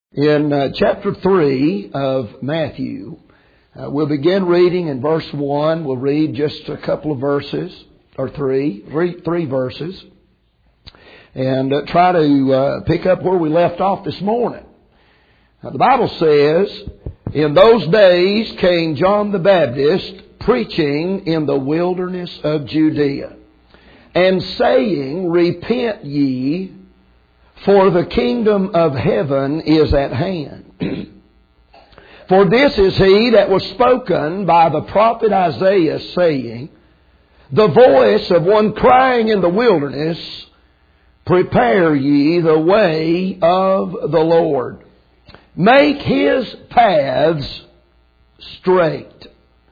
In chapter 3 of Matthew, we'll begin reading in verse 1. We'll read just a couple of verses, or three verses, and try to pick up where we left off this morning. Now, the Bible says, "In those days came John the Baptist preaching in the wilderness of Judea, and saying, Repent ye, for the kingdom of heaven is at hand. For this is he that was spoken by the prophet Isaiah, saying, The voice of one crying in the wilderness, Prepare ye the way of the Lord. Make His paths straight."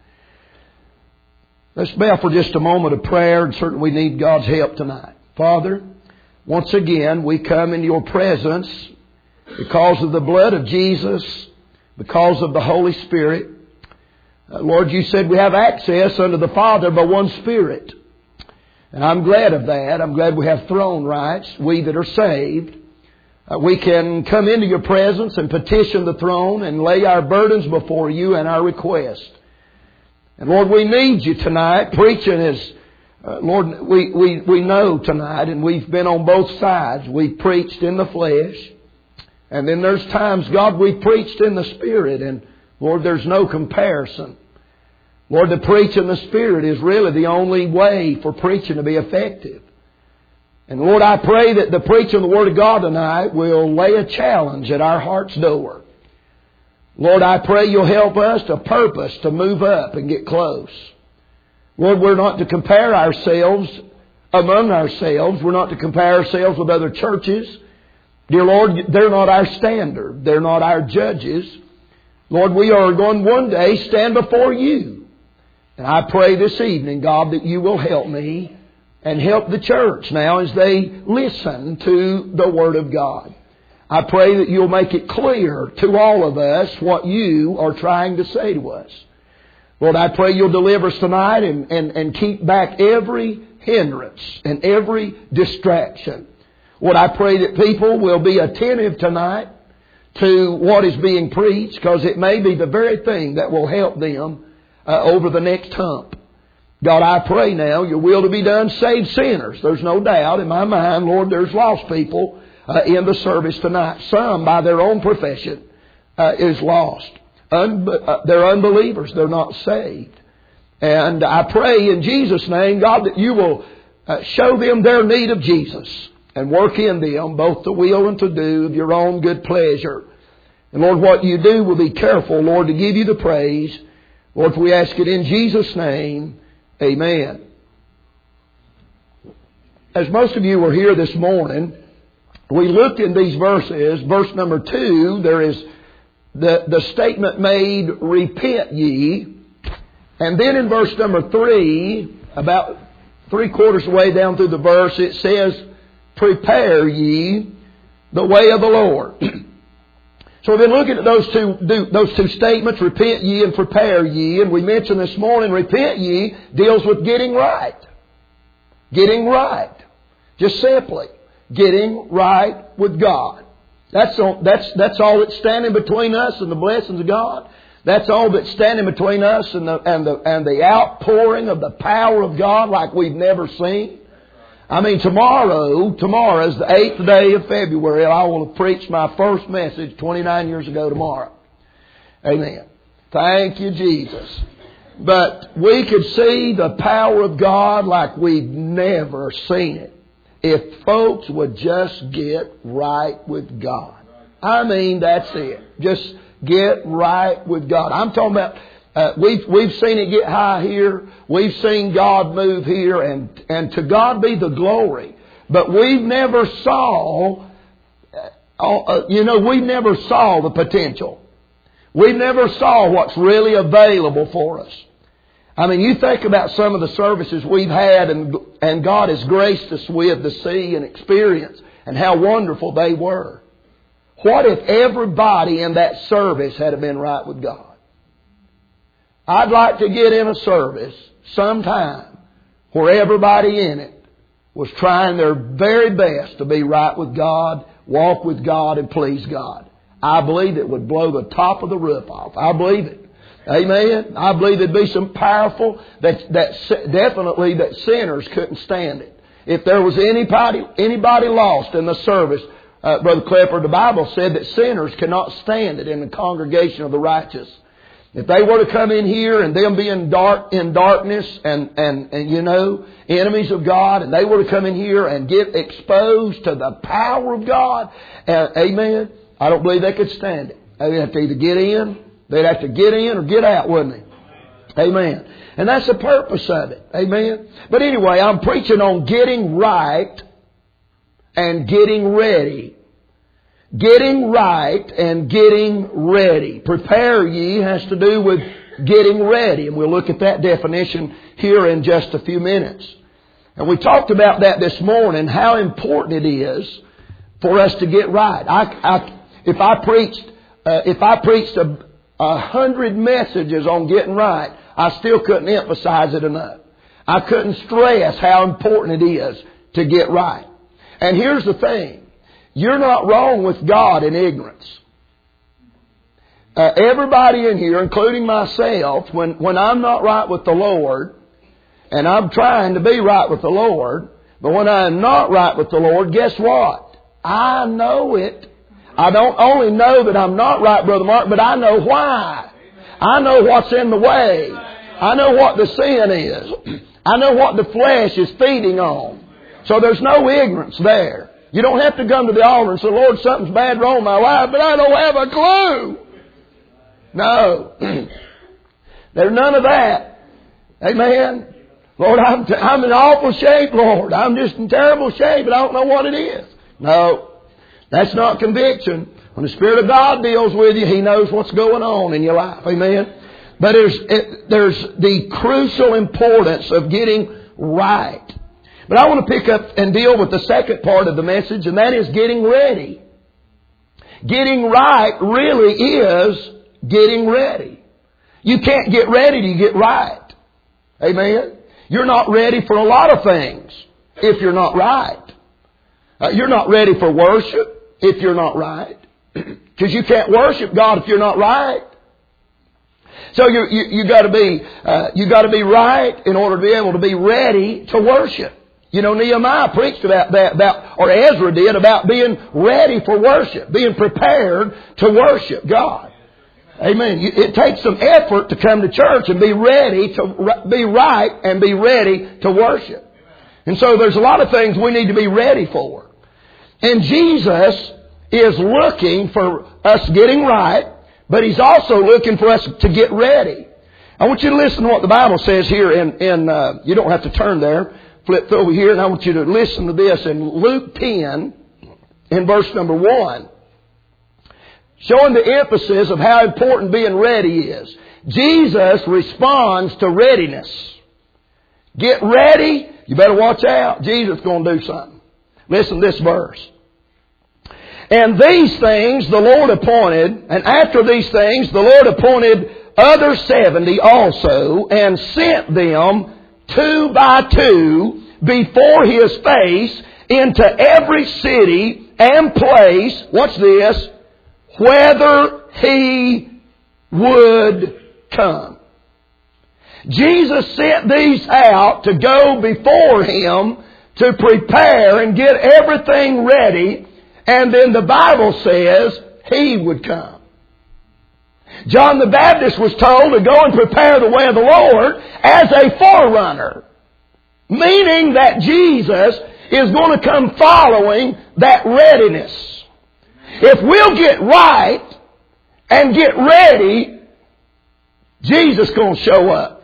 Let's bow for just a moment of prayer, and certainly we need God's help tonight. Father, once again, we come into Your presence because of the blood of Jesus, because of the Holy Spirit. Lord, You said we have access unto the Father by one Spirit. And I'm glad of that. I'm glad we have throne rights, we that are saved. We can come into Your presence and petition the throne and lay our burdens before You and our request. And Lord, we need You tonight. Preaching is... Lord, we know tonight, and we've been on both sides. We've preached in the flesh, and then there's times, God, we've preached in the Spirit, and Lord, there's no comparison. Lord, to preach in the Spirit is really the only way for preaching to be effective. And Lord, I pray that the preaching of the Word of God tonight will lay a challenge at our heart's door. Lord, I pray You'll help us to purpose to move up and get close. Lord, we're not to compare ourselves among ourselves. We're not to compare ourselves with other churches. Dear Lord, they're not our standard. They're not our judges. Lord, we are going one day stand before You. And I pray this evening, God, that You will help me and help the church now as they listen to the Word of God. I pray that You'll make it clear to all of us what You are trying to say to us. Lord, I pray You'll deliver us tonight and keep back every hindrance and every distraction. Lord, I pray that people will be attentive tonight to what is being preached, because it may be the very thing that will help them over the next hump. God, I pray now Your will to be done. Save sinners. There's no doubt in my mind, Lord, there's lost people in the service tonight. Some, by their own profession, is lost. They're unbelievers. They're not saved. And I pray in Jesus' name, God, that You will show them their need of Jesus and work in them both the will and to do of Your own good pleasure. And Lord, what You do will be careful, Lord, to give You the praise. Lord, if we ask it in Jesus' name, amen. As most of you were here this morning, we looked in these verses. Verse number 2, there is the statement made, Repent ye. And then in verse number 3, about 3/4 of the way down through the verse, it says, Prepare ye the way of the Lord. So we've been looking at those two statements, Repent ye and Prepare ye. And we mentioned this morning, Repent ye deals with getting right. Getting right. Just simply, getting right with God. That's all that's standing between us and the blessings of God. That's all that's standing between us and the outpouring of the power of God like we've never seen. I mean, tomorrow is the 8th day of February. I will have preached my first message 29 years ago tomorrow. Amen. Thank You, Jesus. But we could see the power of God like we've never seen it, if folks would just get right with God. I mean, that's it. Just get right with God. I'm talking about, we've seen it get high here. We've seen God move here, and to God be the glory. But we've never saw, we've never saw the potential. We've never saw what's really available for us. I mean, you think about some of the services we've had and God has graced us with to see and experience, and how wonderful they were. What if everybody in that service had been right with God? I'd like to get in a service sometime where everybody in it was trying their very best to be right with God, walk with God, and please God. I believe it would blow the top of the roof off. I believe it. Amen. I believe there'd be some powerful, definitely that sinners couldn't stand it. If there was anybody lost in the service, Brother Clifford, the Bible said that sinners cannot stand it in the congregation of the righteous. If they were to come in here and them being in darkness and enemies of God, and they were to come in here and get exposed to the power of God, amen, I don't believe they could stand it. They'd have to either get in, they'd have to get in or get out, wouldn't they? Amen. And that's the purpose of it. Amen. But anyway, I'm preaching on getting right and getting ready. Getting right and getting ready. Prepare ye has to do with getting ready. And we'll look at that definition here in just a few minutes. And we talked about that this morning, how important it is for us to get right. If I preached 100 messages on getting right, I still couldn't emphasize it enough. I couldn't stress how important it is to get right. And here's the thing. You're not wrong with God in ignorance. Everybody in here, including myself, when I'm not right with the Lord, and I'm trying to be right with the Lord, but when I'm not right with the Lord, guess what? I know it. I don't only know that I'm not right, Brother Mark, but I know why. I know what's in the way. I know what the sin is. I know what the flesh is feeding on. So there's no ignorance there. You don't have to come to the altar and say, Lord, something's bad wrong in my life, but I don't have a clue. No. There's none of that. Amen. Lord, I'm in awful shape, Lord. I'm just in terrible shape, but I don't know what it is. No. That's not conviction. When the Spirit of God deals with you, He knows what's going on in your life. Amen. But there's the crucial importance of getting right. But I want to pick up and deal with the second part of the message, and that is getting ready. Getting right really is getting ready. You can't get ready till you get right. Amen. You're not ready for a lot of things if you're not right. You're not ready for worship if you're not right. Because you can't worship God if you're not right. So you got to be right in order to be able to be ready to worship. You know, Nehemiah preached about that, or Ezra did, about being ready for worship, being prepared to worship God. Amen. It takes some effort to come to church and be ready to be right and be ready to worship. And so there's a lot of things we need to be ready for. And Jesus is looking for us getting right, but He's also looking for us to get ready. I want you to listen to what the Bible says here in you don't have to turn there. Flip over here, and I want you to listen to this in Luke 10, in verse number 1. Showing the emphasis of how important being ready is. Jesus responds to readiness. Get ready. You better watch out. Jesus is going to do something. Listen to this verse. And these things the Lord appointed, and after these things the Lord appointed other 70 also, and sent them 2 by 2 before His face into every city and place, watch this, whether He would come. Jesus sent these out to go before Him to prepare and get everything ready, and then the Bible says He would come. John the Baptist was told to go and prepare the way of the Lord as a forerunner. Meaning that Jesus is going to come following that readiness. If we'll get right and get ready, Jesus is going to show up.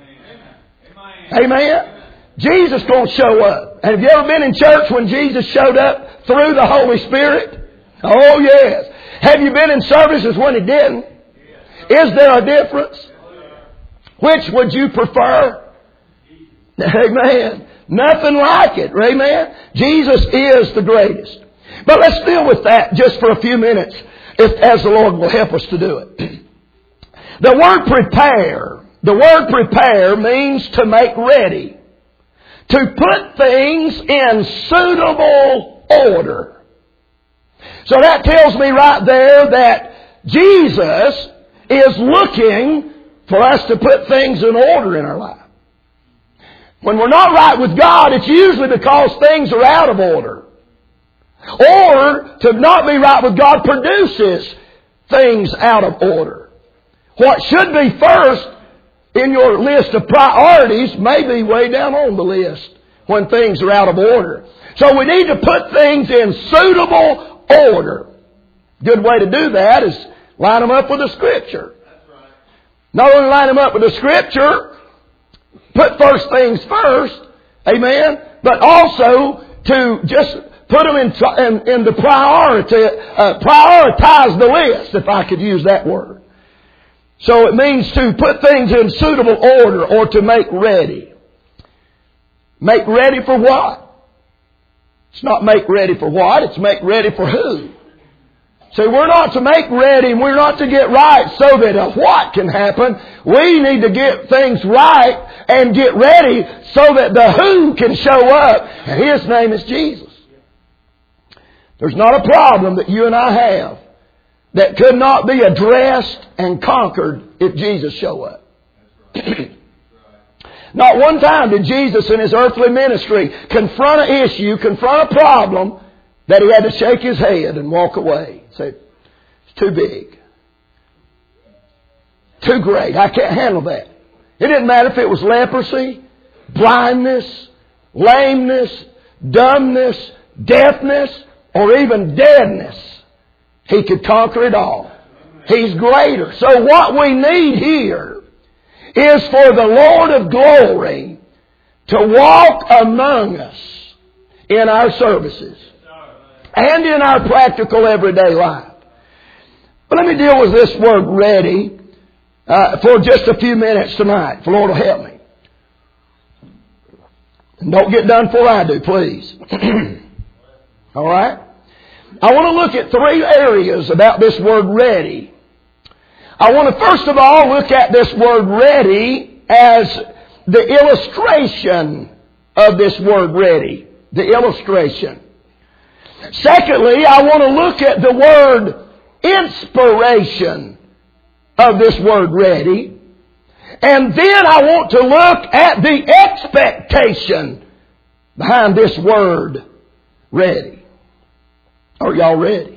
Amen? Jesus is going to show up. And have you ever been in church when Jesus showed up through the Holy Spirit? Oh yes. Have you been in services when He didn't? Is there a difference? Which would you prefer? Amen. Nothing like it. Amen. Jesus is the greatest. But let's deal with that just for a few minutes, as the Lord will help us to do it. The word prepare means to make ready. To put things in suitable order. So that tells me right there that Jesus is looking for us to put things in order in our life. When we're not right with God, it's usually because things are out of order. Or to not be right with God produces things out of order. What should be first in your list of priorities may be way down on the list when things are out of order. So we need to put things in suitable order. Good way to do that is line them up with the Scripture. Not only line them up with the Scripture, put first things first, amen, but also to just put them in the priority, prioritize the list, if I could use that word. So it means to put things in suitable order or to make ready. Make ready for what? It's not make ready for what, it's make ready for who. See, we're not to make ready and we're not to get right so that a what can happen. We need to get things right and get ready so that the who can show up. And His name is Jesus. There's not a problem that you and I have that could not be addressed and conquered if Jesus show up. Not one time did Jesus in His earthly ministry confront an issue, confront a problem, that He had to shake His head and walk away. Say, it's too big. Too great. I can't handle that. It didn't matter if it was leprosy, blindness, lameness, dumbness, deafness, or even deadness. He could conquer it all. He's greater. So what we need here is for the Lord of glory to walk among us in our services and in our practical everyday life. But let me deal with this word ready for just a few minutes tonight. If the Lord will help me. And don't get done before I do, please. All right? I want to look at three areas about this word ready. I want to first of all look at this word ready as the illustration of this word ready. The illustration. Secondly, I want to look at the word inspiration of this word ready. And then I want to look at the expectation behind this word ready. Are y'all ready?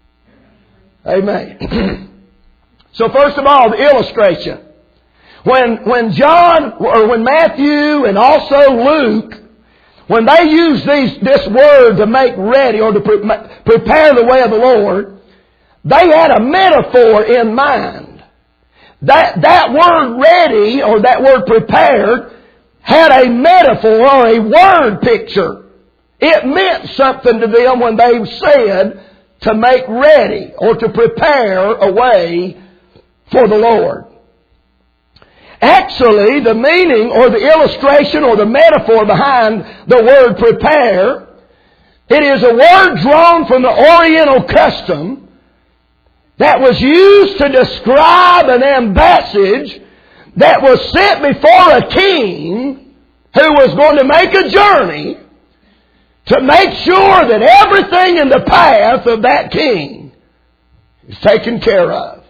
Amen. So first of all, the illustration. When John, or when Matthew and also Luke, when they use this word to make ready or to prepare the way of the Lord, they had a metaphor in mind. That word ready or that word prepared had a metaphor or a word picture. It meant something to them when they said to make ready or to prepare a way for the Lord. Actually, the meaning or the illustration or the metaphor behind the word prepare, it is a word drawn from the Oriental custom that was used to describe an ambassage that was sent before a king who was going to make a journey to make sure that everything in the path of that king is taken care of.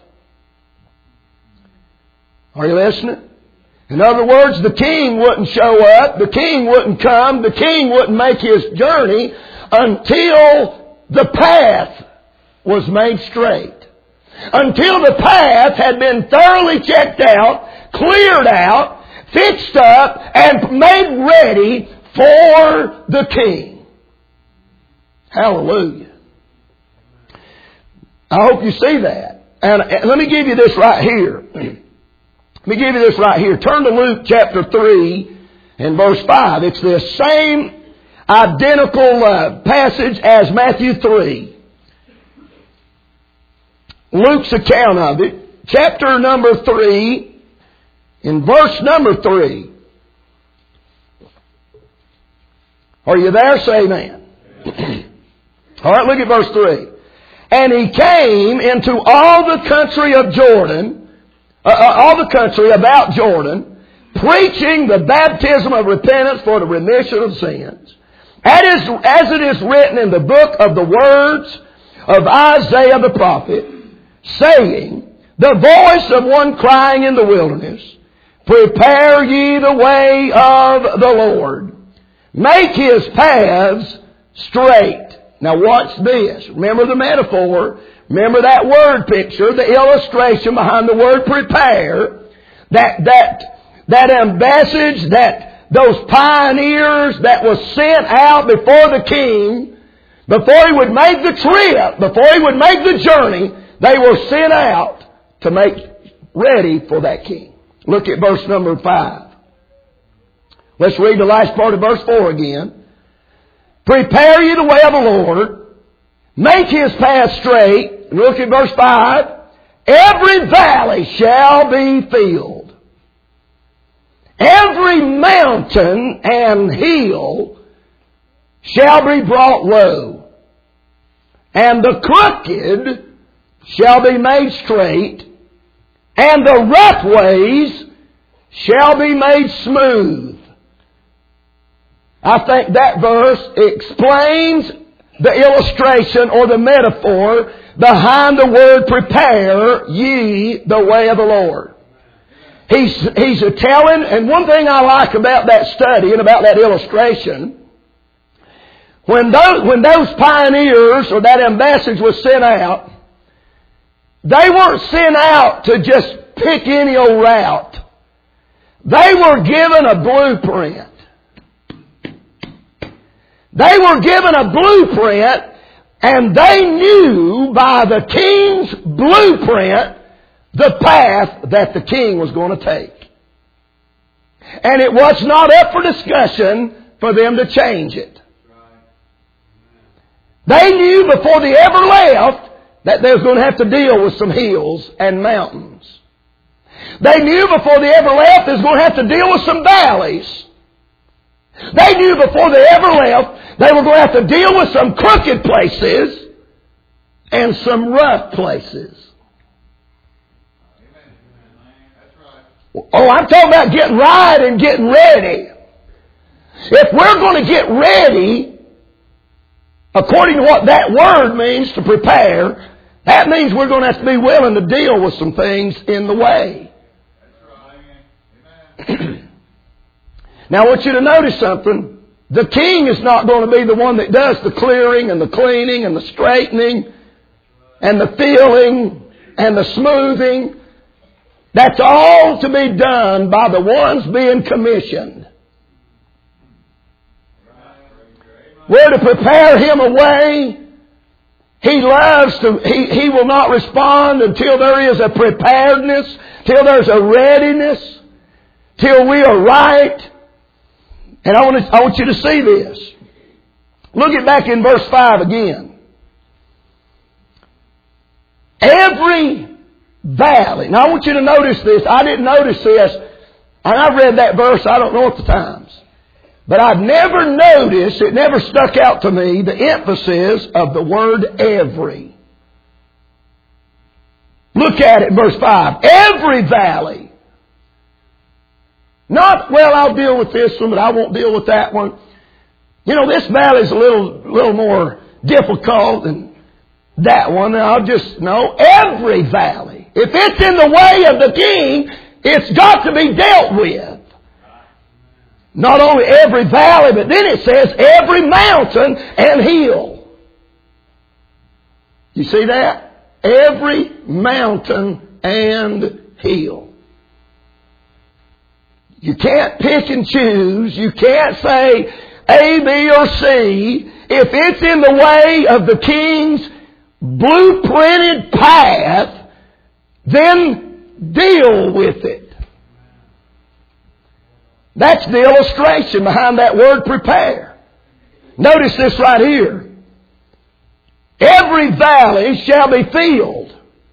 Are you listening? In other words, the king wouldn't show up, the king wouldn't come, the king wouldn't make his journey until the path was made straight. Until the path had been thoroughly checked out, cleared out, fixed up, and made ready for the king. Hallelujah. I hope you see that. And let me give you this right here. Let me give you this right here. Turn to Luke chapter 3 and verse 5. It's the same identical passage as Matthew 3. Luke's account of it. Chapter number 3 in verse number 3. Are you there? Say amen. All right, look at verse 3. And he came into all the country of Jordan, all the country about Jordan, preaching the baptism of repentance for the remission of sins. As it is written in the book of the words of Isaiah the prophet, saying, the voice of one crying in the wilderness, prepare ye the way of the Lord. Make His paths straight. Now watch this. Remember the metaphor. Remember that word picture, the illustration behind the word prepare. That ambassage, those pioneers that was sent out before the king, before he would make the trip, before he would make the journey, they were sent out to make ready for that king. Look at verse number 5. Let's read the last part of verse 4 again. Prepare ye the way of the Lord. Make His path straight. Look at verse 5. Every valley shall be filled. Every mountain and hill shall be brought low. And the crooked shall be made straight. And the rough ways shall be made smooth. I think that verse explains the illustration or the metaphor behind the word prepare ye the way of the Lord. He's telling, and one thing I like about that study and about that illustration, when those pioneers or that ambassage was sent out, they weren't sent out to just pick any old route. They were given a blueprint. They were given a blueprint, and they knew by the king's blueprint the path that the king was going to take. And it was not up for discussion for them to change it. They knew before they ever left that they was going to have to deal with some hills and mountains. They knew before they ever left they was going to have to deal with some valleys. They knew before they ever left they were going to have to deal with some crooked places and some rough places. Oh, I'm talking about getting right and getting ready. If we're going to get ready, according to what that word means to prepare, that means we're going to have to be willing to deal with some things in the way. Now I want you to notice something. The king is not going to be the one that does the clearing and the cleaning and the straightening and the filling and the smoothing. That's all to be done by the ones being commissioned. We're to prepare him a way. He loves to, he will not respond until there is a preparedness, till there's a readiness, till we are right. And I want you to see this. Look at back in verse 5 again. Every valley. Now I want you to notice this. I didn't notice this. And I read that verse, I don't know at the times. But I've never noticed, it never stuck out to me, the emphasis of the word every. Look at it in verse 5. Every valley. Not, well, I'll deal with this one, but I won't deal with that one. You know, this valley is a little more difficult than that one. No, every valley. If it's in the way of the king, it's got to be dealt with. Not only every valley, but then it says every mountain and hill. You see that? Every mountain and hill. You can't pick and choose. You can't say A, B, or C. If it's in the way of the king's blueprinted path, then deal with it. That's the illustration behind that word prepare. Notice this right here. Every valley shall be filled.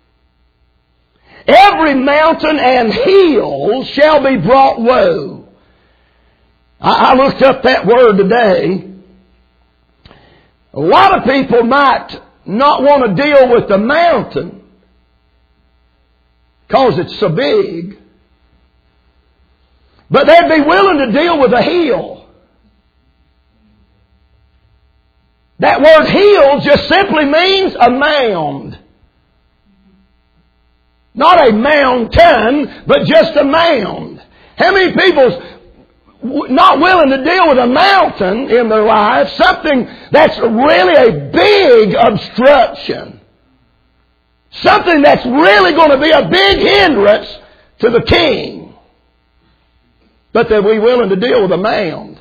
Every mountain and hill shall be brought low. I looked up that word today. A lot of people might not want to deal with the mountain because it's so big. But they'd be willing to deal with a hill. That word healed just simply means a mound. Not a mountain, but just a mound. How many people's not willing to deal with a mountain in their life, something that's really a big obstruction, something that's really going to be a big hindrance to the king, but that we're willing to deal with a mound?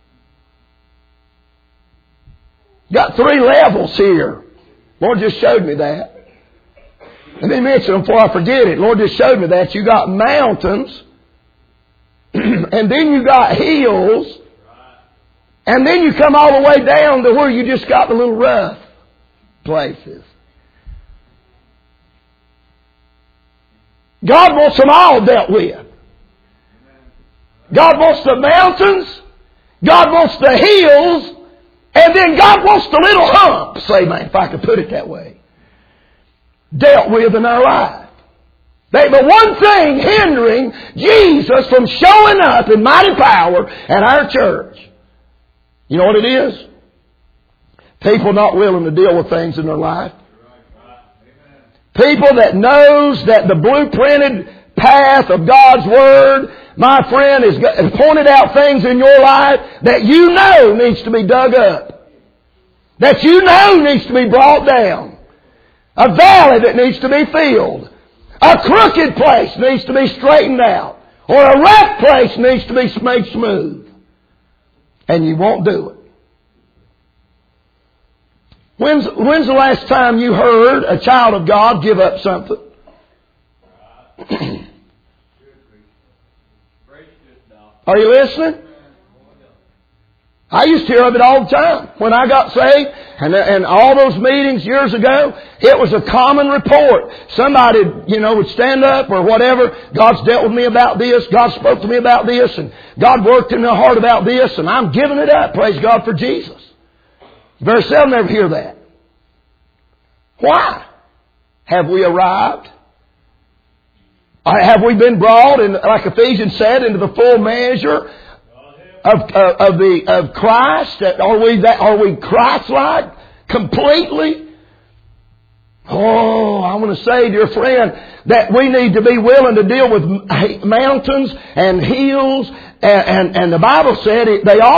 Got 3 levels here. Lord just showed me that. Let me mention them before I forget it. Lord just showed me that. You got mountains, and then you got hills, and then you come all the way down to where you just got the little rough places. God wants them all dealt with. God wants the mountains, God wants the hills, and then God wants the little humps, amen, if I could put it that way, dealt with in our life. But one thing hindering Jesus from showing up in mighty power at our church, you know what it is? People not willing to deal with things in their life. People that knows that the blueprinted path of God's Word, my friend, has pointed out things in your life that you know needs to be dug up. That you know needs to be brought down. A valley that needs to be filled. A crooked place needs to be straightened out. Or a rough place needs to be made smooth. And you won't do it. When's the last time you heard a child of God give up something? Are you listening? I used to hear of it all the time. When I got saved, and all those meetings years ago, it was a common report. Somebody, would stand up or whatever. God's dealt with me about this. God spoke to me about this. And God worked in my heart about this. And I'm giving it up. Praise God for Jesus. Very seldom ever hear that. Why? Have we arrived? Have we been brought, like Ephesians said, into the full measure of Christ? Are we Christ-like completely? Oh, I want to say, dear friend, that we need to be willing to deal with mountains and hills, and the Bible said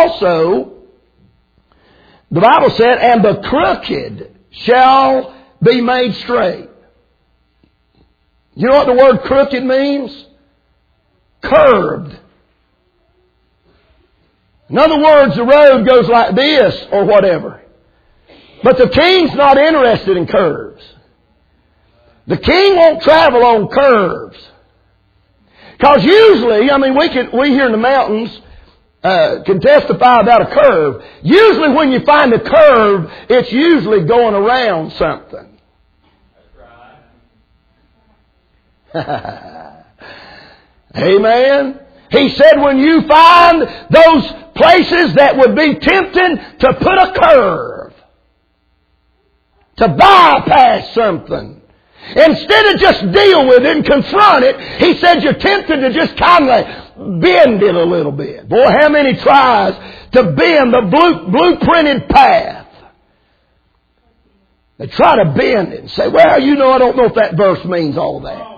and the crooked shall be made straight. You know what the word crooked means? Curved. In other words, the road goes like this or whatever. But the king's not interested in curves. The king won't travel on curves. Because usually, we here in the mountains can testify about a curve. Usually when you find a curve, it's usually going around something. Amen. He said when you find those places that would be tempting to put a curve, to bypass something, instead of just deal with it and confront it, he said you're tempted to just kind of bend it a little bit. Boy, how many tries to bend the blueprinted path? They try to bend it and say, well, I don't know if that verse means all that.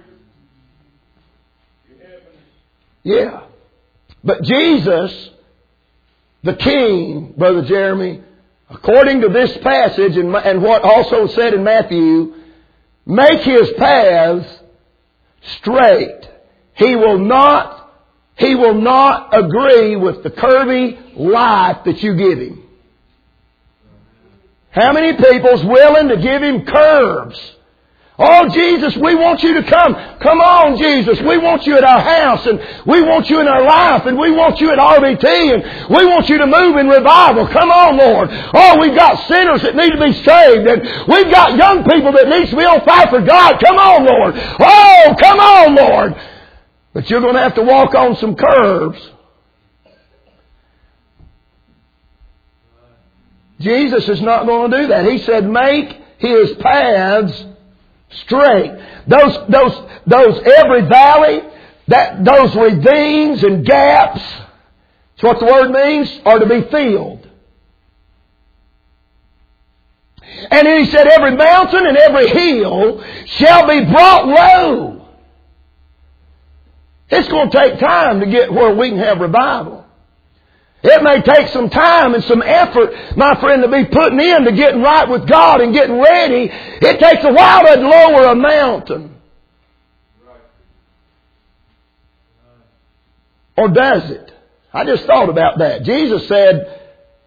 Yeah. But Jesus, the King, Brother Jeremy, according to this passage and what also said in Matthew, make His paths straight. He will not agree with the curvy life that you give Him. How many people's willing to give Him curves? Oh, Jesus, we want you to come. Come on, Jesus. We want you at our house, and we want you in our life, and we want you at RBT, and we want you to move in revival. Come on, Lord. Oh, we've got sinners that need to be saved, and we've got young people that need to be on fire for God. Come on, Lord. Oh, come on, Lord. But you're going to have to walk on some curves. Jesus is not going to do that. He said, make His paths straight. Those every valley, those ravines and gaps, that's what the word means, are to be filled. And then He said, every mountain and every hill shall be brought low. It's going to take time to get where we can have revival. It may take some time and some effort, my friend, to be putting into getting right with God and getting ready. It takes a while to lower a mountain. Or does it? I just thought about that. Jesus said,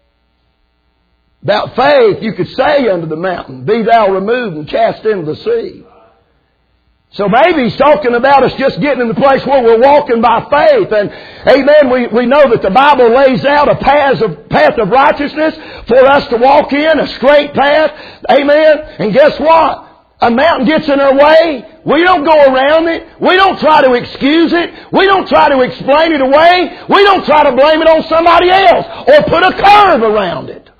about faith, you could say unto the mountain, be thou removed and cast into the sea. So maybe He's talking about us just getting in the place where we're walking by faith. And amen, we know that the Bible lays out a path of righteousness for us to walk in, a straight path. Amen. And guess what? A mountain gets in our way. We don't go around it. We don't try to excuse it. We don't try to explain it away. We don't try to blame it on somebody else or put a curve around it.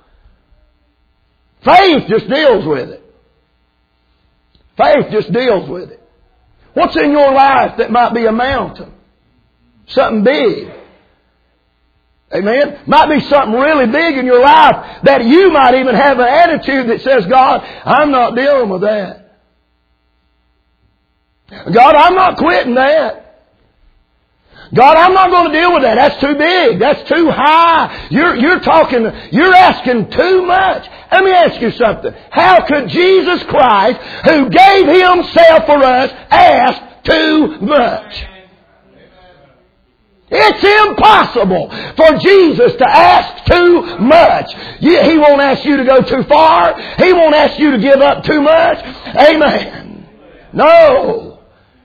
Faith just deals with it. Faith just deals with it. What's in your life that might be a mountain? Something big. Amen? Might be something really big in your life that you might even have an attitude that says, God, I'm not dealing with that. God, I'm not quitting that. God, I'm not going to deal with that. That's too big. That's too high. You're asking too much. Let me ask you something. How could Jesus Christ, who gave Himself for us, ask too much? It's impossible for Jesus to ask too much. He won't ask you to go too far. He won't ask you to give up too much. Amen. No.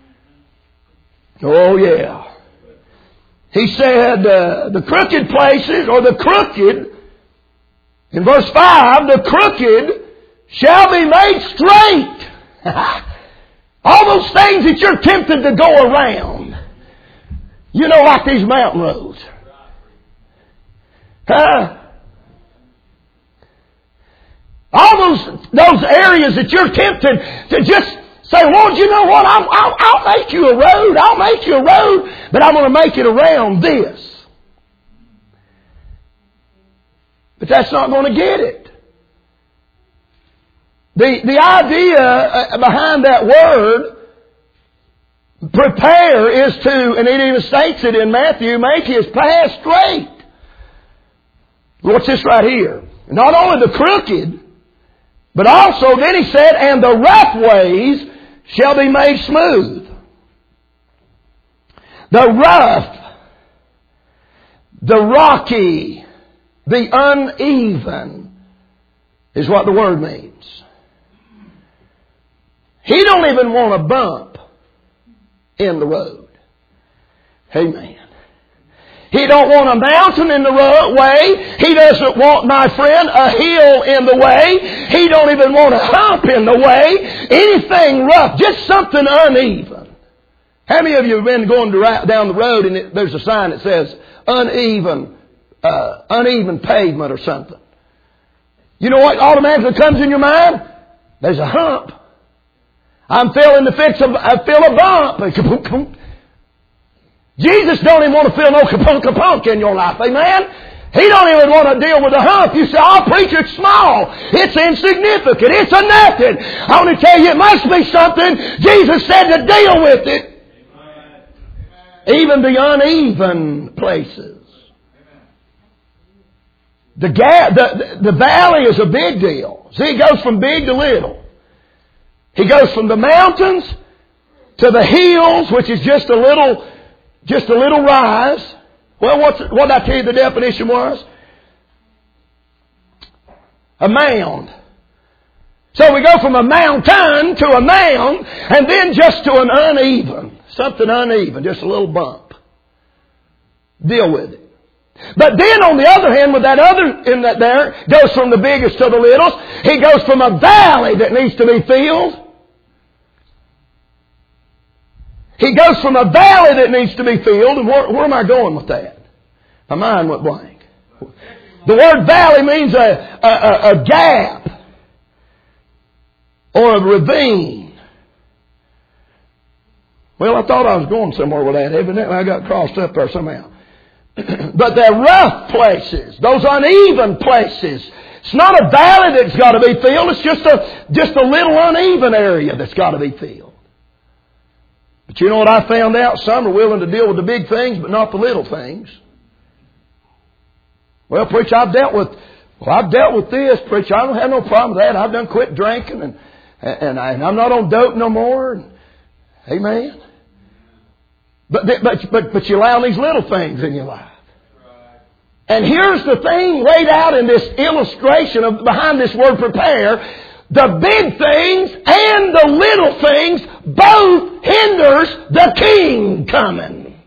Oh yeah. He said the crooked places, or the crooked, in verse 5, the crooked shall be made straight. All those things that you're tempted to go around. You know, like these mountain roads. All those areas that you're tempted to just say, Lord, you know what? I'll make you a road. I'll make you a road, but I'm going to make it around this. But that's not going to get it. The idea behind that word, prepare, is to, and it even states it in Matthew, make His path straight. What's this right here? Not only the crooked, but also then He said, and the rough ways shall be made smooth. The rough, the rocky, the uneven is what the word means. He don't even want a bump in the road. Amen. He don't want a mountain in the way. He doesn't want, my friend, a hill in the way. He don't even want a hump in the way. Anything rough, just something uneven. How many of you have been going down the road and there's a sign that says uneven pavement or something? You know what automatically comes in your mind? There's a hump. I'm feeling I feel a bump. Jesus don't even want to feel no kapunk in your life. Amen? He don't even want to deal with a hump. You say, oh, preacher, it's small. It's insignificant. It's a nothing. I want to tell you, it must be something. Jesus said to deal with it. Amen. Even the uneven places. The valley is a big deal. See, it goes from big to little. He goes from the mountains to the hills, which is just a little rise. Well, what did I tell you the definition was? A mound. So we go from a mountain to a mound, and then just to an uneven. Something uneven, just a little bump. Deal with it. But then on the other hand, with that other in that there, goes from the biggest to the littlest. He goes from a valley that needs to be filled. He goes from a valley that needs to be filled. And where am I going with that? My mind went blank. The word valley means a gap or a ravine. Well, I thought I was going somewhere with that. Evidently, I got crossed up there somehow. But they're rough places, those uneven places. It's not a valley that's got to be filled. It's just a little uneven area that's got to be filled. But you know what I found out? Some are willing to deal with the big things, but not the little things. Well, preacher, I've dealt with this, preacher. I don't have no problem with that. I've done quit drinking and I'm not on dope no more. Amen. But you allow these little things in your life. And here's the thing laid out in this illustration behind this word prepare. The big things and the little things both hinders the king coming.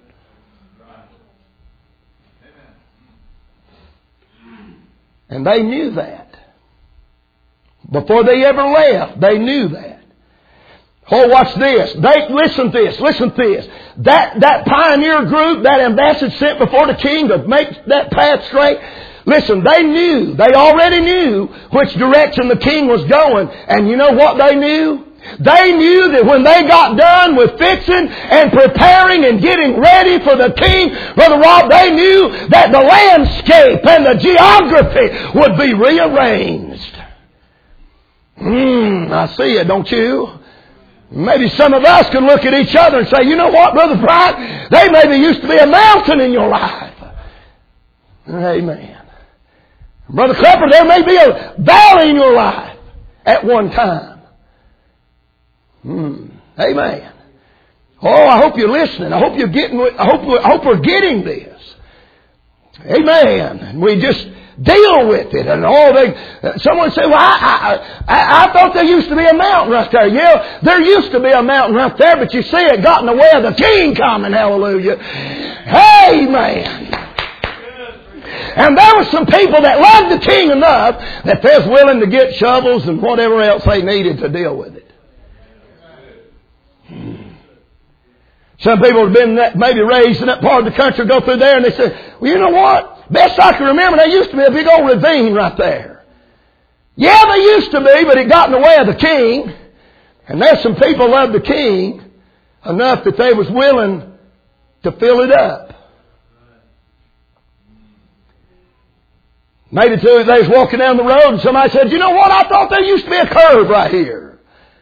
And they knew that. Before they ever left, they knew that. Oh, watch this. Listen to this. That pioneer group, that ambassador sent before the king to make that path straight. Listen, they already knew which direction the king was going. And you know what they knew? They knew that when they got done with fixing and preparing and getting ready for the king, Brother Rob, they knew that the landscape and the geography would be rearranged. I see it, don't you? Maybe some of us can look at each other and say, you know what, Brother Bright? They maybe used to be a mountain in your life. Amen. Brother Klepper, there may be a valley in your life at one time. Amen. Oh, I hope you're listening. I hope you're getting. I hope we're getting this. Amen. And we just deal with it. And someone say, well, I thought there used to be a mountain right there. Yeah, there used to be a mountain right there, but you see it got in the way of the king coming. Hallelujah. Amen. And there were some people that loved the king enough that they was willing to get shovels and whatever else they needed to deal with it. Some people have been maybe raised in that part of the country, go through there, and they say, well, you know what? Best I can remember, there used to be a big old ravine right there. Yeah, there used to be, but it got in the way of the king. And there's some people loved the king enough that they was willing to fill it up. Maybe they was walking down the road and somebody said, you know what? I thought there used to be a curve right here.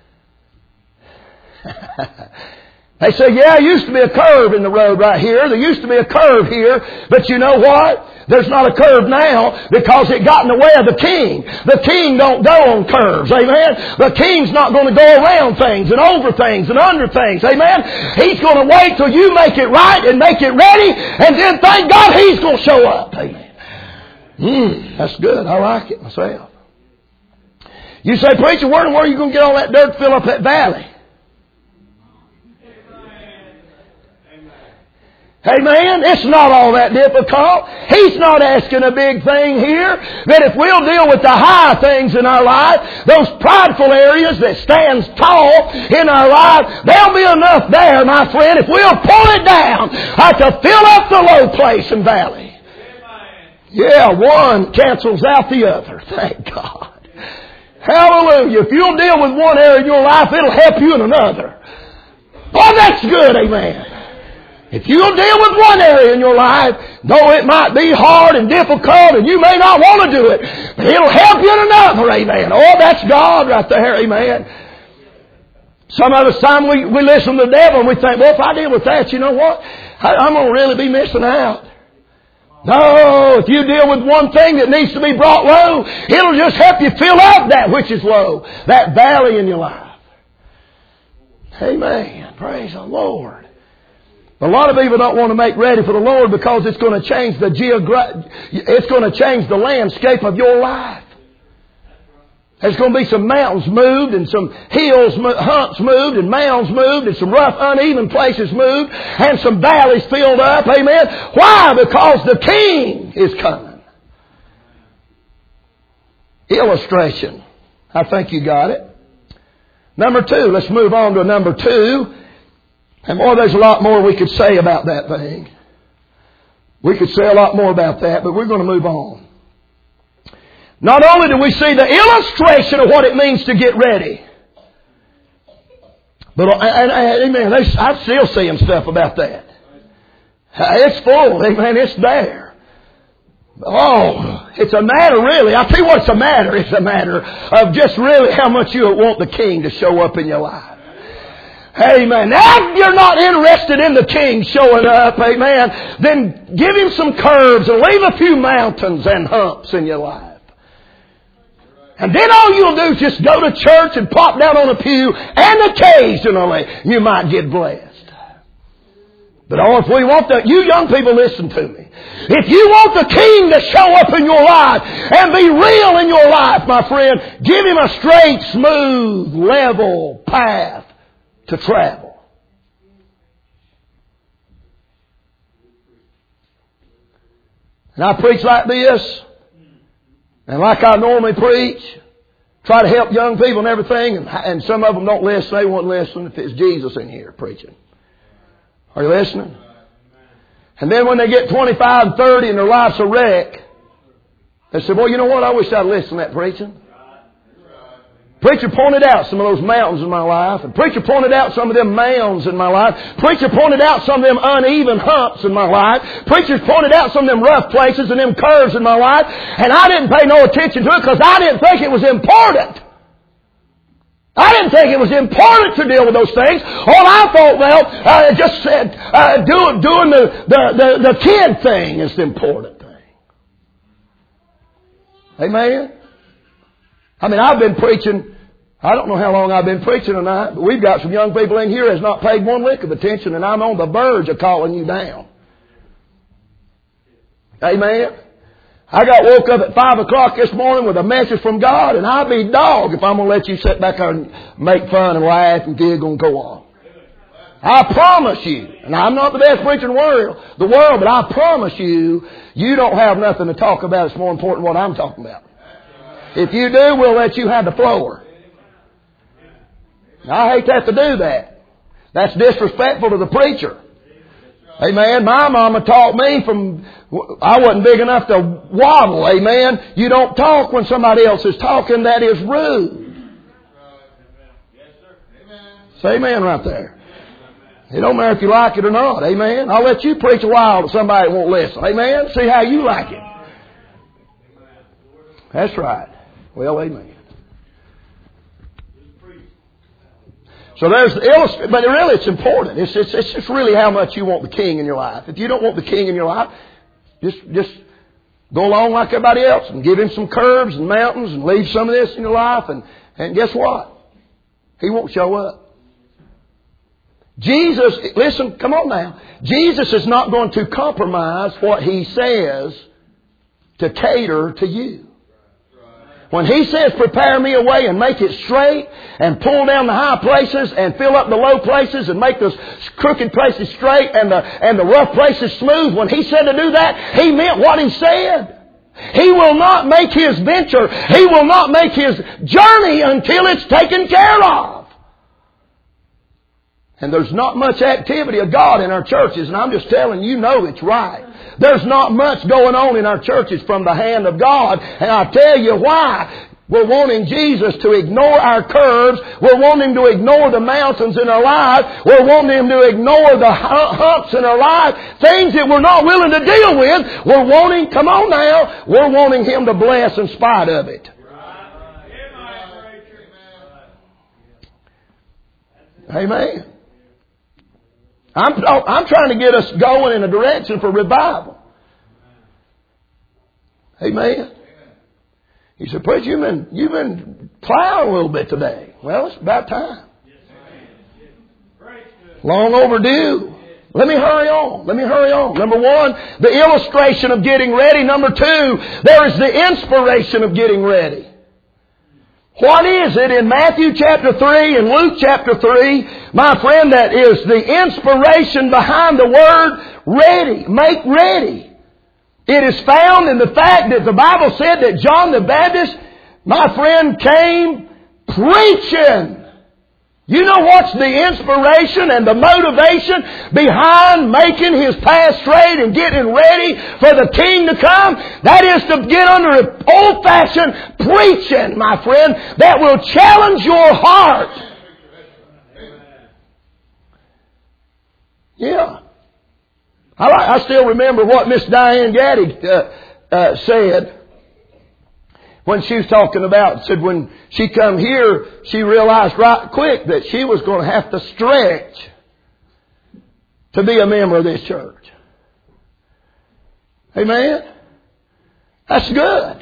They say, yeah, there used to be a curve in the road right here. There used to be a curve here. But you know what? There's not a curve now because it got in the way of the king. The king don't go on curves. Amen. The king's not going to go around things and over things and under things. Amen. He's going to wait till you make it right and make it ready. And then thank God He's going to show up. Amen. That's good. I like it myself. You say, preacher, where are you going to get all that dirt to fill up that valley? Amen. It's not all that difficult. He's not asking a big thing here. That if we'll deal with the high things in our life, those prideful areas that stands tall in our life, there'll be enough there, my friend, if we'll pull it down to fill up the low place and valley. Yeah, one cancels out the other. Thank God. Hallelujah. If you'll deal with one area in your life, it'll help you in another. Boy, that's good. Amen. If you'll deal with one area in your life, though it might be hard and difficult and you may not want to do it, but it'll help you in another. Amen. Oh, that's God right there. Amen. Some of us time we listen to the devil and we think, well, if I deal with that, you know what? I'm going to really be missing out. No, if you deal with one thing that needs to be brought low, it'll just help you fill up that which is low, that valley in your life. Amen. Praise the Lord. A lot of people don't want to make ready for the Lord because it's going to change it's going to change the landscape of your life. There's going to be some mountains moved and some humps moved and mounds moved and some rough, uneven places moved and some valleys filled up. Amen. Why? Because the King is coming. Illustration. I think you got it. Number 2. Let's move on to number 2. And boy, there's a lot more we could say about that thing. We could say a lot more about that, but we're going to move on. Not only do we see the illustration of what it means to get ready, but amen, I'm still seeing stuff about that. It's full, amen, it's there. Oh, it's a matter really. I'll tell you what it's a matter. It's a matter of just really how much you want the King to show up in your life. Amen. Now, if you're not interested in the King showing up, amen, then give Him some curves and leave a few mountains and humps in your life. And then all you'll do is just go to church and pop down on a pew, and occasionally you might get blessed. But if we want you young people, listen to me. If you want the King to show up in your life and be real in your life, my friend, give Him a straight, smooth, level path to travel. And I preach like this, and like I normally preach, try to help young people and everything, and some of them don't listen. They won't listen if it's Jesus in here preaching. Are you listening? And then when they get 25 and 30 and their life's a wreck, they say, well, you know what? I wish I'd listened to that preaching. Preacher pointed out some of those mountains in my life. And preacher pointed out some of them mounds in my life. Preacher pointed out some of them uneven humps in my life. Preachers pointed out some of them rough places and them curves in my life. And I didn't pay no attention to it because I didn't think it was important. I didn't think it was important to deal with those things. All I thought, well, just said, doing the kid thing is the important thing. Amen? I mean, I've been preaching, I don't know how long I've been preaching tonight, but we've got some young people in here that's not paid one lick of attention, and I'm on the verge of calling you down. Amen? I got woke up at 5 o'clock this morning with a message from God, and I'll be dog if I'm going to let you sit back there and make fun and laugh and giggle and go on. I promise you, and I'm not the best preacher in the world, but I promise you, you don't have nothing to talk about that's more important than what I'm talking about. If you do, we'll let you have the floor. I hate to have to do that. That's disrespectful to the preacher. Amen. My mama taught me I wasn't big enough to waddle. Amen. You don't talk when somebody else is talking. That is rude. Say amen right there. It don't matter if you like it or not. Amen. I'll let you preach a while to somebody won't listen. Amen. See how you like it. That's right. Well, amen. So there's the illustration, but really it's important. It's just really how much you want the King in your life. If you don't want the King in your life, just go along like everybody else and give Him some curves and mountains and leave some of this in your life, and guess what? He won't show up. Jesus, listen, come on now. Jesus is not going to compromise what He says to cater to you. When He says, prepare me a way and make it straight and pull down the high places and fill up the low places and make those crooked places straight and the rough places smooth, when He said to do that, He meant what He said. He will not make His venture, He will not make His journey until it's taken care of. And there's not much activity of God in our churches, and I'm just telling you, it's right. There's not much going on in our churches from the hand of God. And I'll tell you why. We're wanting Jesus to ignore our curves. We're wanting to ignore the mountains in our life. We're wanting Him to ignore the humps in our life. Things that we're not willing to deal with. We're wanting Him to bless in spite of it. Amen. I'm trying to get us going in a direction for revival. Amen. He said, preacher, you've been plowing a little bit today. Well, it's about time. Long overdue. Let me hurry on. Number one, the illustration of getting ready. Number two, there is the inspiration of getting ready. What is it in Matthew chapter 3 and Luke chapter 3, my friend, that is the inspiration behind the word ready? Make ready. It is found in the fact that the Bible said that John the Baptist, my friend, came preaching. You know what's the inspiration and the motivation behind making His path straight and getting ready for the King to come? That is to get under old-fashioned preaching, my friend, that will challenge your heart. Yeah. I still remember what Miss Diane Gaddy said, when she was talking about, said when she come here, she realized right quick that she was going to have to stretch to be a member of this church. Amen? That's good.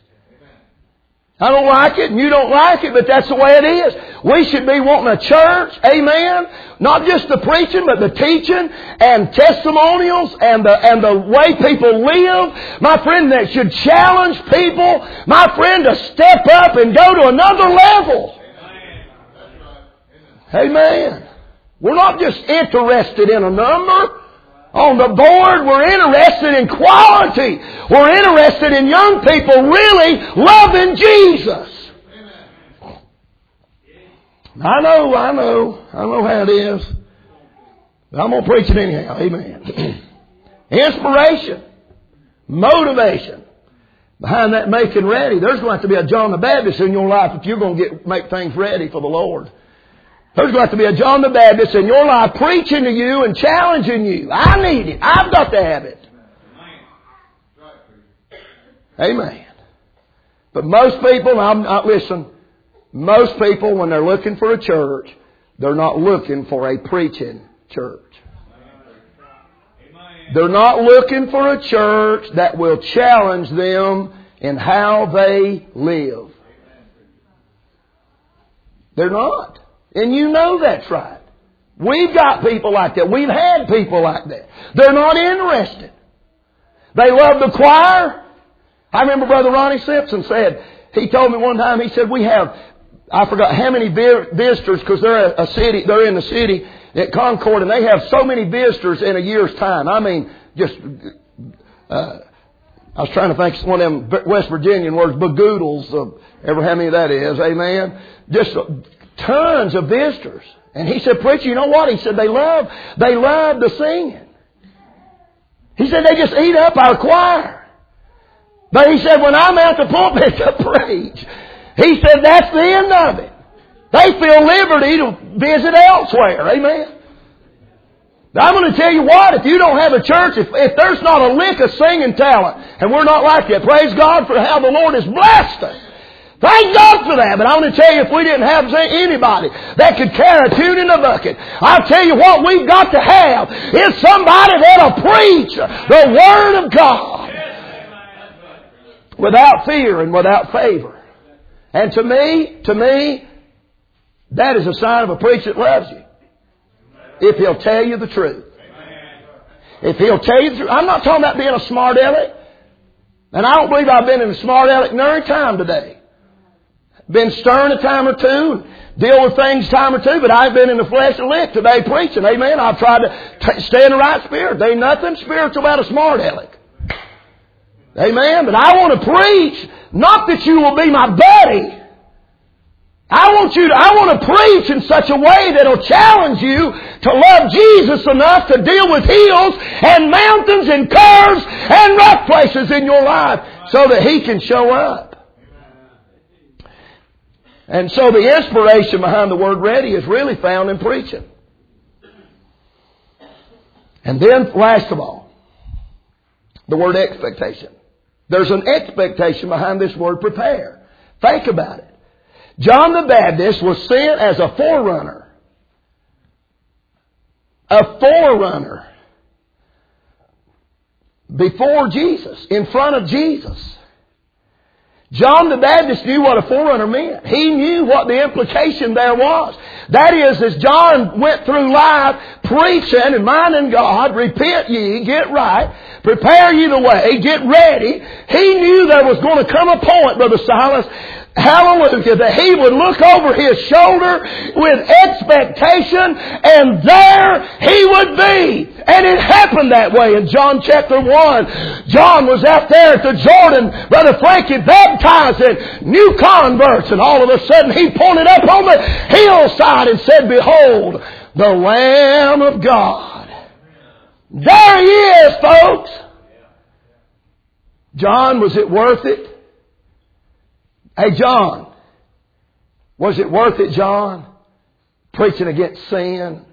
I don't like it and you don't like it, but that's the way it is. We should be wanting a church, amen, not just the preaching, but the teaching and testimonials and the way people live. My friend, that should challenge people, my friend, to step up and go to another level. Amen. We're not just interested in a number. On the board, we're interested in quality. We're interested in young people really loving Jesus. I know how it is. But I'm going to preach it anyhow. Amen. Inspiration. Motivation. Behind that making ready. There's going to have to be a John the Baptist in your life if you're going to make things ready for the Lord. There's going to have to be a John the Baptist in your life preaching to you and challenging you. I need it. I've got to have it. Amen. But most people, listen, most people when they're looking for a church, they're not looking for a preaching church. They're not looking for a church that will challenge them in how they live. They're not. And you know that's right. We've got people like that. We've had people like that. They're not interested. They love the choir. I remember Brother Ronnie Simpson said, he told me one time, he said, we have, I forgot how many visitors, because they're in the city at Concord, and they have so many visitors in a year's time. I mean, just, I was trying to think of one of them West Virginian words, bagoodles, ever how many that is, amen? Just tons of visitors. And he said, preacher, you know what? He said, they love the singing. He said, they just eat up our choir. But he said, when I'm out the pulpit to preach, he said, that's the end of it. They feel liberty to visit elsewhere. Amen. Now, I'm going to tell you what, if you don't have a church, if there's not a lick of singing talent, and we're not like that, praise God for how the Lord has blessed us. Thank God for that. But I'm going to tell you, if we didn't have anybody that could carry a tune in the bucket, I'll tell you what we've got to have is somebody that'll preach the Word of God without fear and without favor. And to me, that is a sign of a preacher that loves you. If he'll tell you the truth. If he'll tell you the truth. I'm not talking about being a smart aleck. And I don't believe I've been in a smart aleck nary time today. Been stern a time or two, deal with things a time or two, but I've been in the flesh a lick today preaching. Amen. I've tried to stay in the right spirit. There ain't nothing spiritual about a smart aleck. Amen. But I want to preach, not that you will be my buddy. I want to preach in such a way that will challenge you to love Jesus enough to deal with hills and mountains and curves and rough places in your life so that He can show up. And so the inspiration behind the word ready is really found in preaching. And then, last of all, the word expectation. There's an expectation behind this word prepare. Think about it. John the Baptist was sent as a forerunner. A forerunner. Before Jesus. In front of Jesus. John the Baptist knew what a forerunner meant. He knew what the implication there was. That is, as John went through life preaching and minding God, repent ye, get right, prepare ye the way, get ready, he knew there was going to come a point, Brother Silas, hallelujah, that he would look over his shoulder with expectation, and there he would be. And it happened that way in John chapter 1. John was out there at the Jordan, Brother Frankie, baptizing new converts, and all of a sudden he pointed up on the hillside and said, behold, the Lamb of God. There he is, folks. John, was it worth it? Hey, John, was it worth it, John? Preaching against sin?